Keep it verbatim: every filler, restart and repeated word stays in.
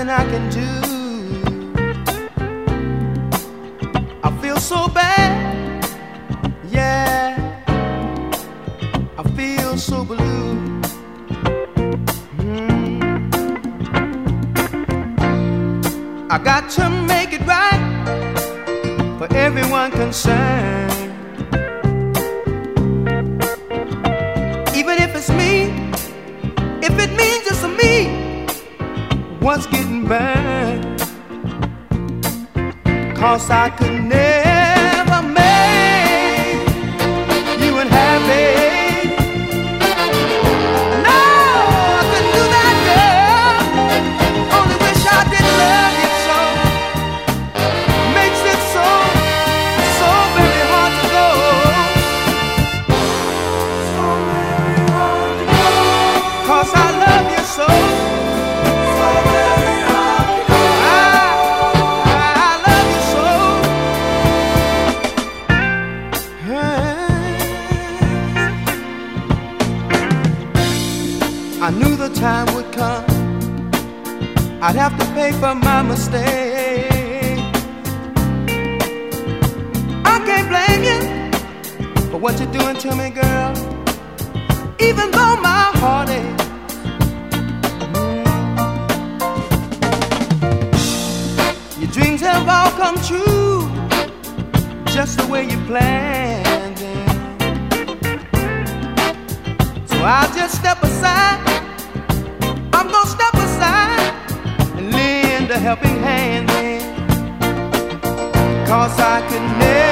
nothing I can do. I feel so bad, yeah, I feel so blue. mm. I got to make it right for everyone concerned. Even if it's me, if it means just me, what's getting burned? 'Cause I could never make you unhappy. No, I couldn't do that, girl. Only wish I didn't love you so. Makes it so, so very hard to go. So very hard to go. 'Cause I love you so. So very hard to go. I, I love you so. I knew the time would come I'd have to pay for my mistake. I can't blame you for what you're doing to me, girl. Even though my heart aches, your dreams have all come true, just the way you planned them. So I'll just step aside. I'm gonna step aside and lend a helping hand then. 'Cause I could never